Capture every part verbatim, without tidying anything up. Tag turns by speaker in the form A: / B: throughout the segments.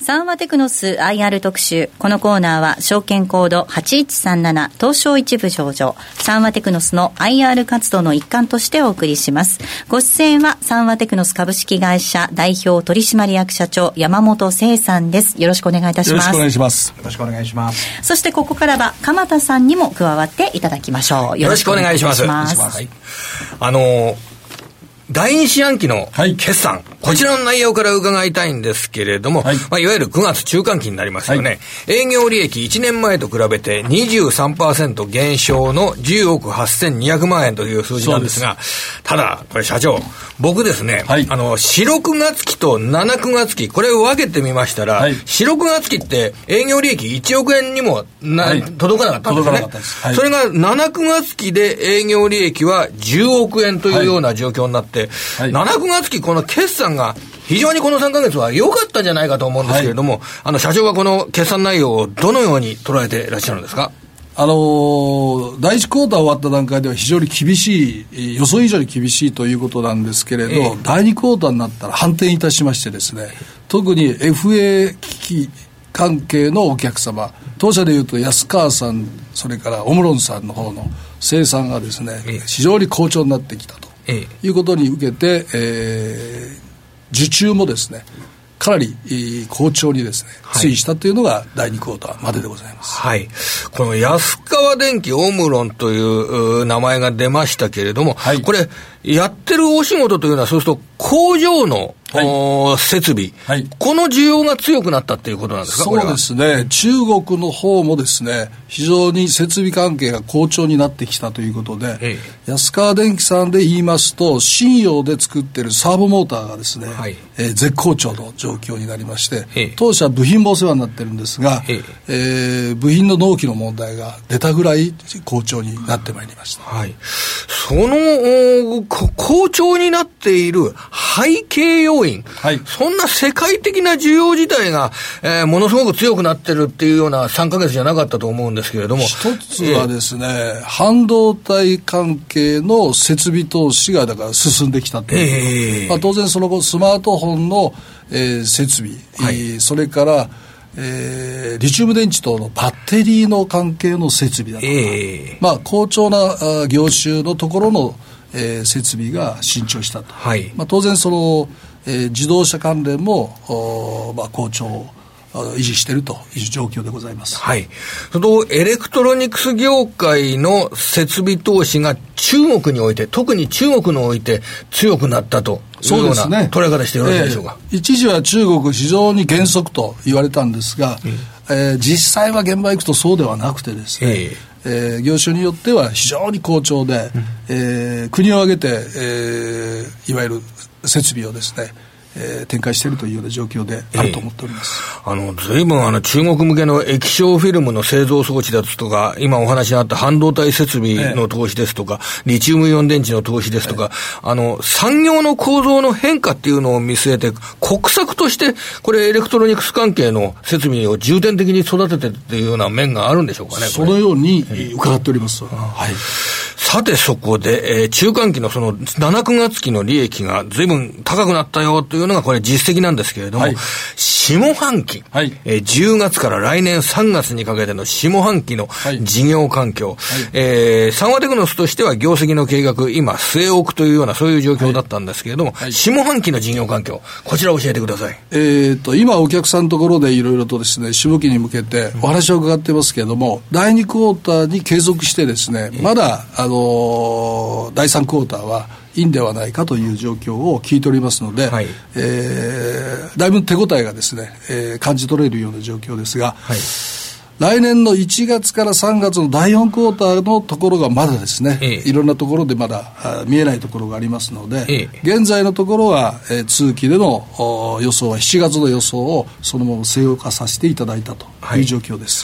A: サンワテクノス アイアール 特集。このコーナーは証券コードはちいちさんなな東証一部上場サンワテクノスの アイアール 活動の一環としてお送りします。ご出演はサンワテクノス株式会社代表取締役社長山本清さんです。よろしくお願いいたします。
B: よろしくお願いします。
C: よろしくお願いします。
A: そしてここからは鎌田さんにも加わっていただきましょう。
C: よろしくお願いします。
A: はい、
C: あのーだいに四半期の決算、はい、こちらの内容から伺いたいんですけれども、はい、まあ、いわゆるくがつ中間期になりますよね、はい、営業利益いちねんまえと比べて にじゅうさんパーセント 減少のじゅうおくはっせんにひゃくまん円という数字なんですが、ただこれ社長、僕ですね、はい、あのよん、ろくがつ期となな、くがつ期、これを分けてみましたら、はい、よん、ろくがつ期って営業利益いちおくえんにもな、はい、届かなかったんですね。はい、それがなな、くがつ期で営業利益はじゅうおくえんというような状況になって、はい、なな、くがつ期この決算が非常にこのさんかげつは良かったんじゃないかと思うんですけれども、はい、あの社長はこの決算内容をどのように捉えていらっしゃるんですか？
B: あのー、だいいちクォーター終わった段階では非常に厳しい、予想以上に厳しいということなんですけれど、えー、だいにクォーターになったら反転いたしましてですね、特に エフエー 機器関係のお客様、当社でいうと安川さん、それからオムロンさんの方の生産がですね、えー、非常に好調になってきたということに受けて、えー、受注もですねかなり好調にですね推移したというのがだいにクォーターまででございます。
C: はい、この安川電機オムロンという名前が出ましたけれども、はい、これやってるお仕事というのはそうすると工場の、はい、設備、はい、この需要が強くなったっていうことなんですか？
B: そうですね、中国の方もですね非常に設備関係が好調になってきたということで、ええ、安川電機さんで言いますと信用で作ってるサーボモーターがですね、はい、えー、絶好調の状況になりまして、ええ、当社部品もお世話になってるんですが、えええー、部品の納期の問題が出たぐらい好調になってまいりました。
C: はい、その好調になっている背景要因、はい、そんな世界的な需要自体が、えー、ものすごく強くなってるっていうようなさんかげつじゃなかったと思うんですけれども、
B: 一つはですね、えー、半導体関係の設備投資がだから進んできたという、えーまあ、当然その後スマートフォンの、えー、設備、はい、それからえー、リチウム電池等のバッテリーの関係の設備だとか、えーまあ、好調な業種のところの、えー、設備が伸長したと、はいまあ、当然その、えー、自動車関連も、まあ、好調を維持しているという状況でございます。
C: はい。そのエレクトロニクス業界の設備投資が中国において、特に中国において強くなったというような捉え方してよろしいでしょうか？
B: えー、一時は中国非常に減速と言われたんですが、えーえー、実際は現場行くとそうではなくてですね、えーえー、業種によっては非常に好調で、うんえー、国を挙げて、えー、いわゆる設備をですねえー、展開しているというような状況であると思っております。
C: えー、あの随分あの中国向けの液晶フィルムの製造装置ですとか、今お話にあった半導体設備の投資ですとか、えー、リチウムイオン電池の投資ですとか、えー、あの産業の構造の変化っていうのを見据えて国策としてこれエレクトロニクス関係の設備を重点的に育ててっていうような面があるんでしょうかね？
B: そのように伺っております。えー、はい。
C: さてそこで、えー、中間期のそのなな、くがつ期の利益が随分高くなったよというのがこれ実績なんですけれども、はい、下半期、はいえー、じゅうがつから来年さんがつにかけての下半期の事業環境、はいえー、サンワテクノスとしては業績の計画今据え置くというようなそういう状況だったんですけれども、はいはい、下半期の事業環境こちら教えてください。
B: えー、と今お客さんのところでいろいろとですね下期に向けてお話を伺ってますけれども、うん、だいにクォーターに継続してですね、えー、まだあのだいさんクォーターはいいんではないかという状況を聞いておりますので、はいえー、だいぶ手応えがですね、えー、感じ取れるような状況ですが、はい、来年のいちがつからさんがつのだいよんクォーターのところがまだですね、ええ、いろんなところでまだ見えないところがありますので、ええ、現在のところは、えー、通期での予想はしちがつの予想をそのまま据え置かさせていただいたという状況です。
C: はい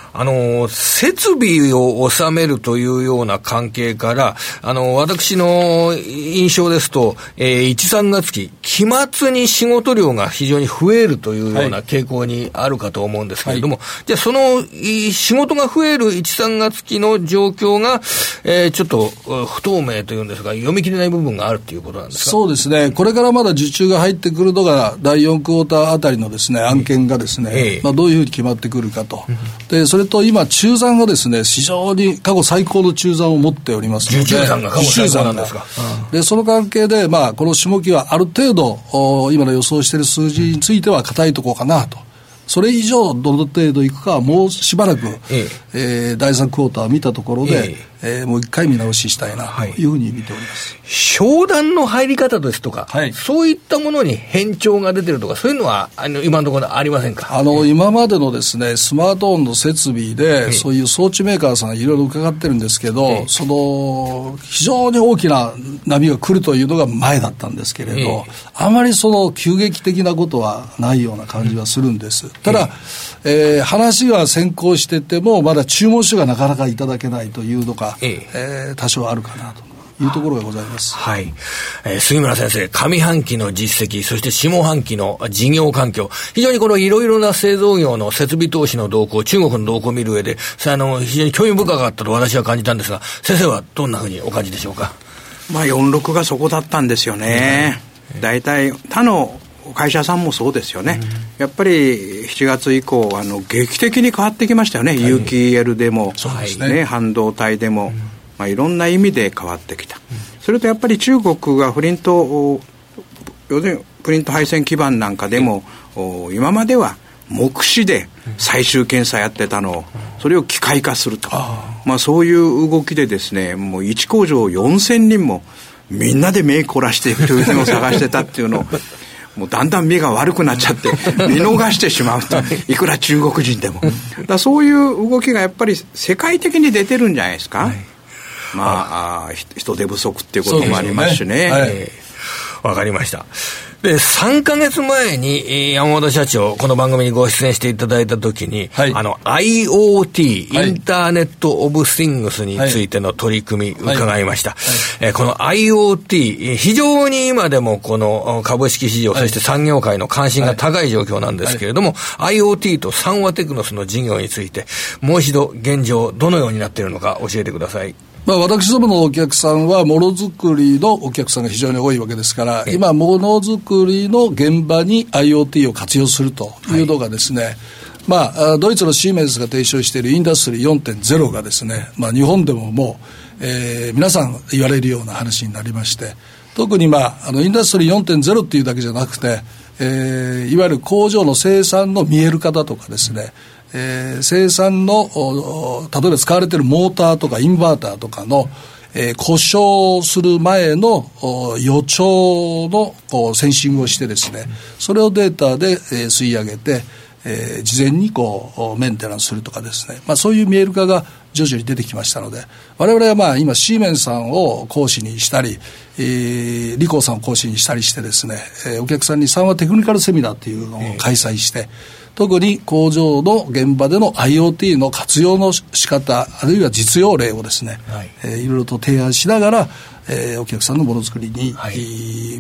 C: あの、設備を収めるというような関係から、あの、私の印象ですと、えー、いち、さんがつき、期末に仕事量が非常に増えるというような傾向にあるかと思うんですけれども、はい、じゃあその仕事が増えるいち、さんがつきの状況が、えー、ちょっと不透明というんですが、読み切れない部分があるということなんですか？
B: そうですね。これからまだ受注が入ってくるのが、だいよんクォーターあたりのですね、案件がですね、ええまあ、どういうふうに決まってくるかと。で、それと今、中残がですね、非常に過去最高の中残を持っておりますので、
C: 受注残が過去最高なんですか。
B: うん、で、その関係で、まあ、この下期はある程度、今の予想している数字については硬いところかなと。それ以上どの程度いくかはもうしばらく、えええー、だいさんクォーターを見たところで、ええー、もう一回見直ししたいなというふうに見ております。
C: はい、商談の入り方ですとか、はい、そういったものに変調が出てるとか、そういうのはあの今のところありませんか？
B: あの、今までのですね、スマートフォンの設備で、そういう装置メーカーさんいろいろ伺ってるんですけど、その非常に大きな波が来るというのが前だったんですけれど、あまりその急激的なことはないような感じはするんです。ただ、えー、話が先行しててもまだ注文書がなかなかいただけないというのが、えええー、多少あるかなというところがございます。
C: はい、えー、杉村先生、上半期の実績、そして下半期の事業環境、非常にこのいろいろな製造業の設備投資の動向、中国の動向を見る上で、あの非常に興味深かったと私は感じたんですが、先生はどんなふうにお感じでしょうか？
D: まあ、よんじゅうろくがそこだったんですよね。だいたい他の会社さんもそうですよね、うん、やっぱりしちがつ以降あの劇的に変わってきましたよね、はい、有機 イーエル でも、はいね、半導体でも、うんまあ、いろんな意味で変わってきた、うん、それとやっぱり中国がプリント要するにプリント配線基板なんかでも、うん、今までは目視で最終検査やってたのを、それを機械化すると、まあ、そういう動きでですね、もういち工場よんせんにんもみんなで目凝らしてというのを探してたっていうのをもうだんだん目が悪くなっちゃって見逃してしまうといくら中国人でもだそういう動きがやっぱり世界的に出てるんじゃないですか、はい、まあ、あ人手不足っていうこともありますしね。
C: わ、えー、かりました。で、さんかげつまえに山本社長、この番組にご出演していただいたときに、はい、あの アイオーティー、はい、インターネットオブシングスについての取り組み伺いました、はいはい、えー、この アイオーティー、非常に今でもこの株式市場、はい、そして産業界の関心が高い状況なんですけれども、はい、アイオーティー と三和テクノスの事業についてもう一度現状どのようになっているのか教えてください。
B: まあ、私どものお客さんはものづくりのお客さんが非常に多いわけですから、今ものづくりの現場に アイオーティー を活用するというのがですね、はい、まあ、ドイツのシーメンスが提唱しているインダストリー よんてんゼロ がですね、まあ、日本でももう、えー、皆さん言われるような話になりまして、特に、まあ、あのインダストリー よんてんゼロ っていうだけじゃなくて、えー、いわゆる工場の生産の見える化とかですね、えー、生産の例えば使われているモーターとかインバーターとかの、えー、故障する前の予兆のこうセンシングをしてですね、それをデータで、えー、吸い上げて、えー、事前にこうメンテナンスするとかですね、まあ、そういう見える化が徐々に出てきましたので、我々はまあ今シーメンさんを講師にしたり、えー、リコーさんを講師にしたりしてですね、えー、お客さんに三和テクニカルセミナーというのを開催して、えー特に工場の現場での アイオーティー の活用の仕方、あるいは実用例をですね、はい、えー、いろいろと提案しながら、えー、お客さんのものづくりに、はい、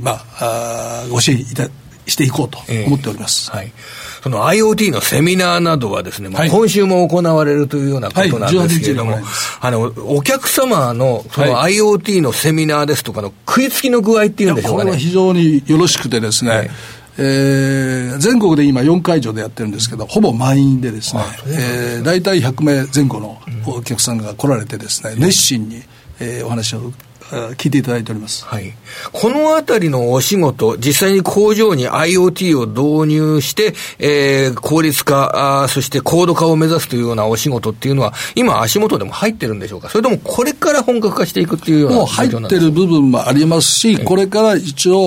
B: まあ、あご支援いたしていこうと思っております、
C: えーはい、その アイオーティー のセミナーなどはですね、まあ、今週も行われるというようなことなんですけれども、はい、あのお客様のその アイオーティー のセミナーですとかの食いつきの具合っていうんでしょうかね。
B: これは非常によろしくてですね、はいえー、全国で今よん会場でやってるんですけど、ほぼ満員でですね、えー、大体ひゃくめいぜん後のお客さんが来られてですね、熱心に、えー、お話を聞いていただいております、
C: はい、このあたりのお仕事、実際に工場に アイオーティー を導入して、えー、効率化、あそして高度化を目指すというようなお仕事っていうのは今足元でも入ってるんでしょうか。それともこれから本格化していくっていうような
B: もう入ってる部分もありますし、これから一応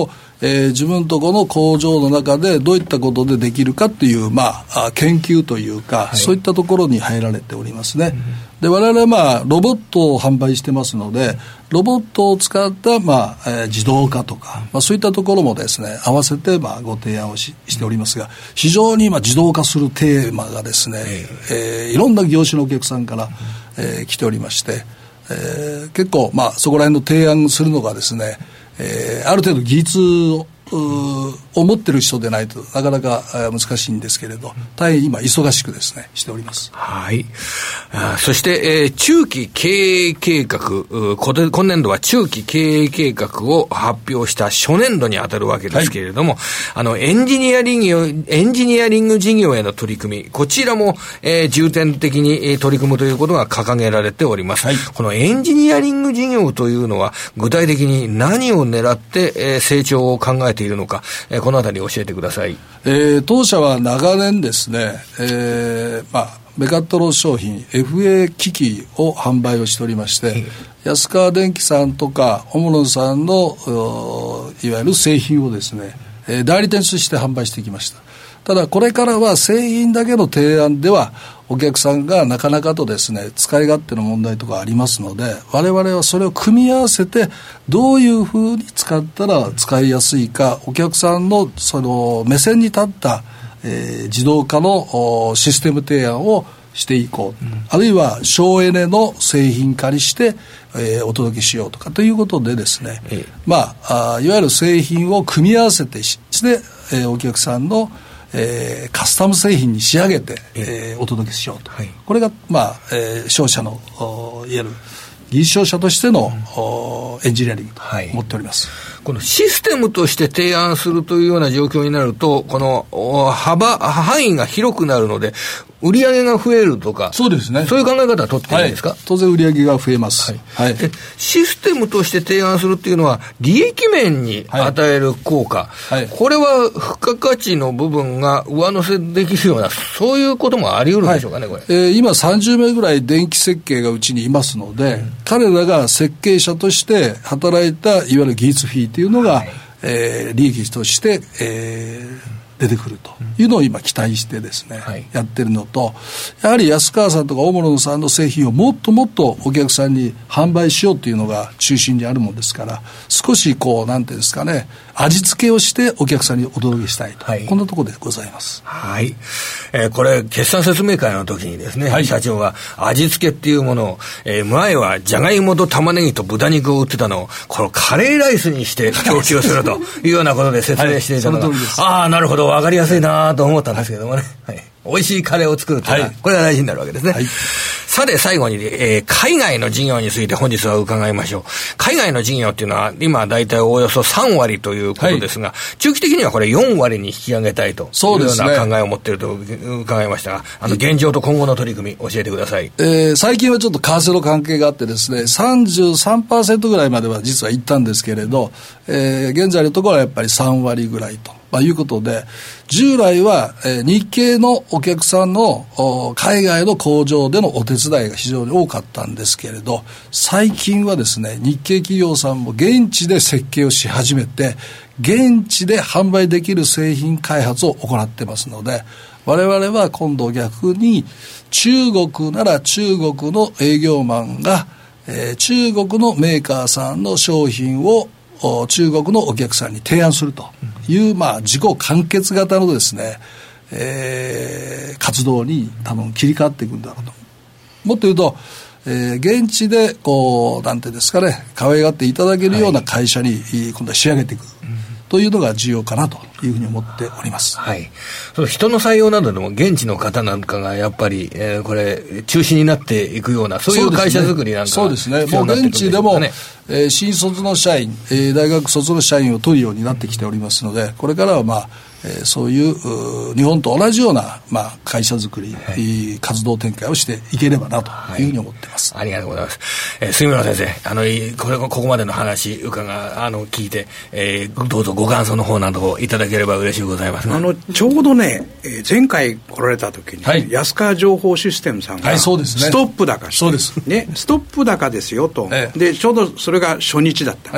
B: えー、自分とこの工場の中でどういったことでできるかっていう、まあ、研究というか、はい、そういったところに入られておりますね、うん、で我々は、まあ、ロボットを販売してますので、ロボットを使った、まあえー、自動化とか、まあ、そういったところもですね合わせて、まあ、ご提案を し, しておりますが、非常に今自動化するテーマがですね、えー、いろんな業種のお客さんから、えー、来ておりまして、えー、結構、まあ、そこら辺の提案するのがですね、えー、ある程度技術をを持ってる人でないとなかなか難しいんですけれど、大変今忙しくですねしております。
C: はい。あ、そして、えー、中期経営計画、今年度は中期経営計画を発表した初年度に当たるわけですけれども、はい、あのエンジニアリングエンジニアリング事業への取り組み、こちらも、えー、重点的に取り組むということが掲げられております。はい、このエンジニアリング事業というのは具体的に何を狙って、えー、成長を考えているのか、えー、このあたり教えてください。
B: えー、当社は長年ですね、えー、まあメカトロ商品 エフエー 機器を販売をしておりまして、えー、安川電機さんとかオムロンさんのいわゆる製品をですね、えー、代理店として販売してきました。ただこれからは製品だけの提案ではお客さんがなかなかとですね使い勝手の問題とかありますので、我々はそれを組み合わせてどういうふうに使ったら使いやすいか、お客さんのその目線に立った、えー、自動化のシステム提案をしていこう、うん、あるいは省エネの製品化にして、えー、お届けしようとかということでですね、ええ、まあ、あいわゆる製品を組み合わせてして、えー、お客さんのえー、カスタム製品に仕上げて、えー、お届けしようと、はい、これが、まあえー、商社のいわゆる技術商社としての、うん、エンジニアリングと思っております、
C: はい、このシステムとして提案するというような状況になると、この幅範囲が広くなるので売り上げが増えるとか、
B: そうですね、
C: そういう考え方は取っていいんですか？
B: はい、当然売り上げが増えます、はいはい、
C: でシステムとして提案するっていうのは利益面に与える効果、はいはい、これは付加価値の部分が上乗せできるような、そういうこともあり得るんでしょうかね、はい、これ、
B: えー、今さんじゅうめいぐらい電気設計がうちにいますので、うん、彼らが設計者として働いたいわゆる技術費というのが、はい、えー、利益として、えー出てくるというのを今期待してですね、はい、やってるのと、やはり安川さんとかオモロンさんの製品をもっともっとお客さんに販売しようというのが中心にあるものですから、少しこうなんていうんですかね、味付けをしてお客さんにお届けしたいと、はい、こんなところでございます。
C: はい、えー、これ決算説明会の時にですね、はい、社長が味付けっていうものを、えー、前はじゃがいもと玉ねぎと豚肉を売ってたのをこのカレーライスにして供給するというようなことで説明していたのが、はい、ああなるほど分かりやすいなと思ったんですけどもね、はい、美味しいカレーを作るというのは、はい、これが大事になるわけですね、はい、さて最後に、えー、海外の事業について本日は伺いましょう。海外の事業っていうのは今だいたいおよそさんわりということですが、はい、中期的にはこれよんわりに引き上げたいというような考えを持っていると伺いましたが、あの現状と今後の取り組み教えてください。
B: えー、最近はちょっと為替の関係があってですね さんじゅうさんパーセント ぐらいまでは実は行ったんですけれど、えー、現在のところはやっぱりさんわりぐらいと、まあ、いうことで、従来は、えー、日系のお客さんの海外の工場でのお手伝いが非常に多かったんですけれど、最近はですね日系企業さんも現地で設計をし始めて現地で販売できる製品開発を行ってますので、我々は今度逆に中国なら中国の営業マンが、えー、中国のメーカーさんの商品を中国のお客さんに提案するという、まあ、自己完結型のですね、えー、活動に多分切り替わっていくんだろうと。もっと言うと、えー、現地でこうなんていうんですかね、可愛がっていただけるような会社に、はい、今度は仕上げていく、というのが重要かなというふうに思っております。
C: はい。その人の採用などでも現地の方なんかがやっぱり、えー、これ中心になっていくようなそういう会社作りなんか
B: そうですね。もう現地でも、えー、新卒の社員、えー、大学卒の社員を取るようになってきておりますので、これからはまあ、えー、そういう日本と同じような、まあ、会社作り、はい、活動展開をしていければなというふうに思っています。
C: はい、ありがとうございます。えー、杉村先生、あのこれここまでの話伺あの聞いて、えー、どうぞご感想の方などをいただければ嬉しいございます。
D: あのちょうどね、えー、前回来られた時に、はい、安川情報システムさんが、はい、そうですね、ストップ高して、
B: そうです、
D: ね、ストップ高ですよと、ええ、でちょうどそれが初日だった、ええ、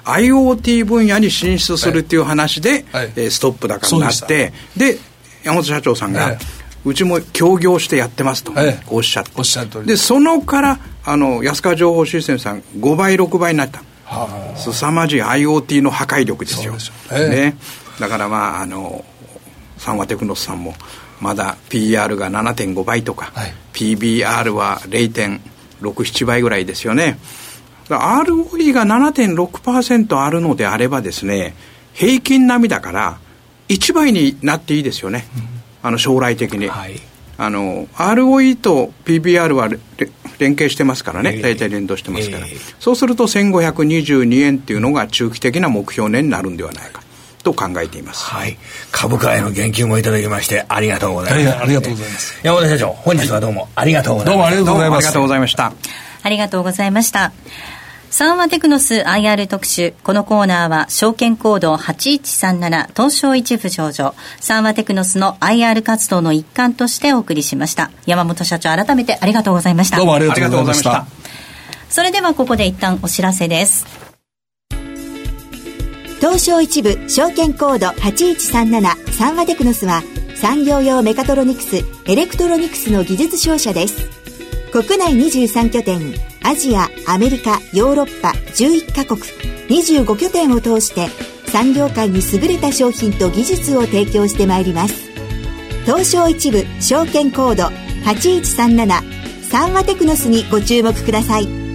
D: アイオーティー 分野に進出するっていう話で、はいはい、えー、ストップ高になって、で山本社長さんが、はい、うちも協業してやってますと、はい、おっしゃって、
B: おっしゃる通り
D: で、そのからあの安川情報システムさんごばいろくばいになった、はあ、凄まじい アイオーティー の破壊力ですよ。そうですよ、ね、だからまああの三和テクノスさんもまだ ピーイーアール が ななてんごばいとか、はい、ピービーアール は れいてんろくなな 倍ぐらいですよね。アールオーイー が ななてんろくパーセント あるのであればですね、平均並みだからいちばいになっていいですよね、うん、あの将来的に、はい、あの アールオーイー と ピービーアール は連携してますからね、えー、大体連動してますから、えー、そうするとせんごひゃくにじゅうにえんっていうのが中期的な目標年になるんではないかと考えています。
C: はい、株価への言及もいただきましてありがとうございます。
B: ありがとうございます。
C: 山本社長、本日はどうもありがとうございました。
B: どうもありがとうございます。
D: ありがとうございました。
A: ありがとうございました。三和テクノス アイアール 特集。このコーナーは証券コードはちいちさんなな東証一部上場三和テクノスの アイアール 活動の一環としてお送りしました。山本社長、改めてありがとうございました。
B: どうもありがとうございました。
A: それではここで一旦お知らせです。
E: 東証一部証券コードはちいちさんなな三和テクノスは産業用メカトロニクス、エレクトロニクスの技術商社です。国内にじゅうさんきょてん、アジア、アメリカ、ヨーロッパじゅういっかこく、にじゅうごきょてんを通して産業界に優れた商品と技術を提供してまいります。東証一部証券コードはちいちさんなな三和テクノスにご注目ください。